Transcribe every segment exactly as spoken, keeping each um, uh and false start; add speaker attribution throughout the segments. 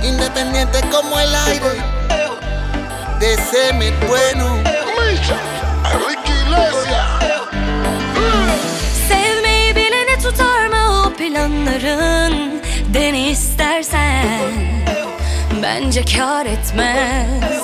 Speaker 1: independiente como el aire. Deseame bueno.
Speaker 2: Enrique Iglesias.
Speaker 3: Sevmeyi bileni tutar mı o planların? Deni istersen bence kâr etmez.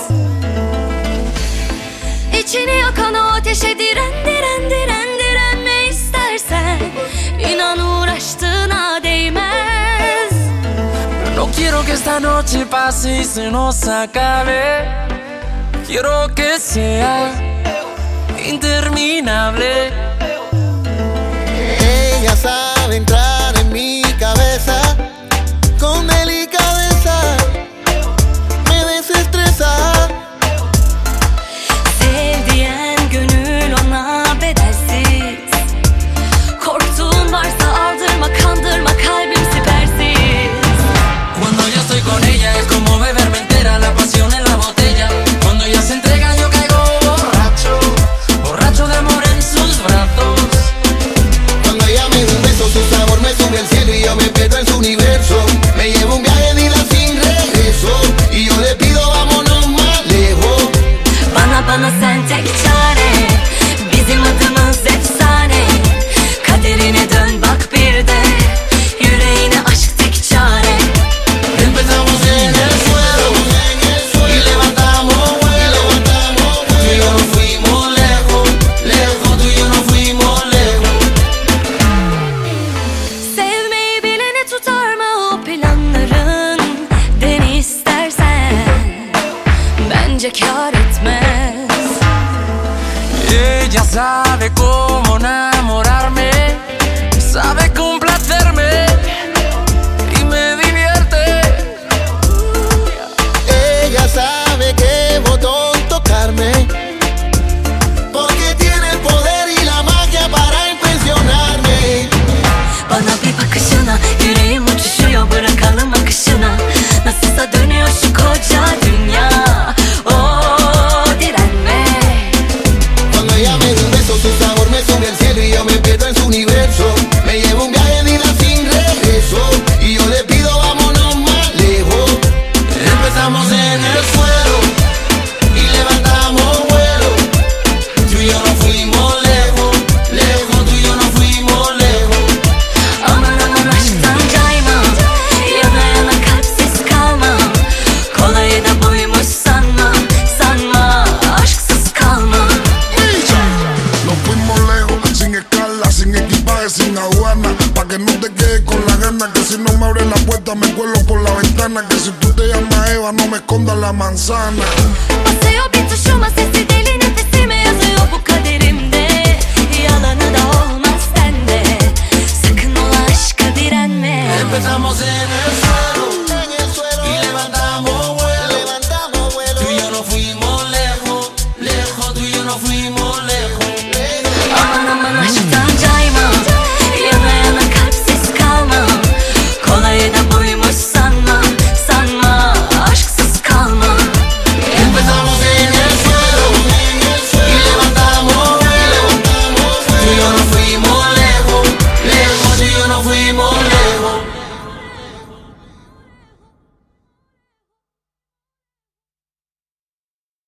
Speaker 3: İçini yakan o ateşe diren diren diren direnme istersen, İnan uğraştığına değmez.
Speaker 4: No quiero que esta noche pase y se nos acabe. Quiero que sea interminable.
Speaker 1: Ella sabe entrar en mi cabeza con delicadeza, me desestresa.
Speaker 3: Sevdiğin gönül ona bedelsiz. Korktuğun varsa aldırma, kandırma, kalbim sipersiz.
Speaker 4: Cuando yo estoy con ella es como beberme entera la pasión en la botella. Cuando ella se entrega yo caigo borracho, borracho de amor en sus brazos.
Speaker 1: Cuando ella me da un beso, su sabor me sube al cielo y yo me pierdo en su universo. Me llevo un viaje de ida sin regreso y yo le pido vámonos más lejos.
Speaker 3: Bana bana sen tek çare, bizim adımız efsane. Kaderine dön bak bir de, yüreğine aşk tek çare.
Speaker 1: Empezamos en el suelo y levantamos vuelo. Tú y yo nos fuimos lejos, lejos, tú y yo nos fuimos lejos.
Speaker 3: Sevmeyi bileni tutar mı o planların? Deni istersen bence kâr etmez.
Speaker 4: Ella sabe cómo enamorarme, sabe complacerme y me divierte.
Speaker 1: Ella sabe qué botón tocarme, porque tiene el poder y la magia para impresionarme.
Speaker 3: Bana bir bakışına yüreğim uçuşuyor, bırakalım akışına. Nasılsa dönüyor şu koca dünya. Oh direnme.
Speaker 1: Cuando ella me da un beso, su sabor me sube al cielo y yo me pierdo en su universo. Me llevo un viaje de ida sin regreso y yo le pido vámonos más lejos. Empezamos en el suelo y levantamos vuelo. Tú y yo nos fuimos lejos, lejos, tú y yo nos fuimos lejos.
Speaker 3: Aman aman aşktan cayma, yana yana kalpsiz kalma. Kolayı da buymuş sanma, sanma aşksız kalma.
Speaker 2: Nos fuimos lejos, sin escala, sin equipaje, sin aduana. Pa' que no te quedes con la gana, que si no me abres la puerta me cuelo por la ventana. Que si tú te llamas Eva no me escondas la manzana.
Speaker 3: Basıyor bir tuşuma, sesi deli nefesime yazıyor bu kaderimde. Yalanı da olmaz sende, sakın ola aşka direnme.
Speaker 1: Empezamos en el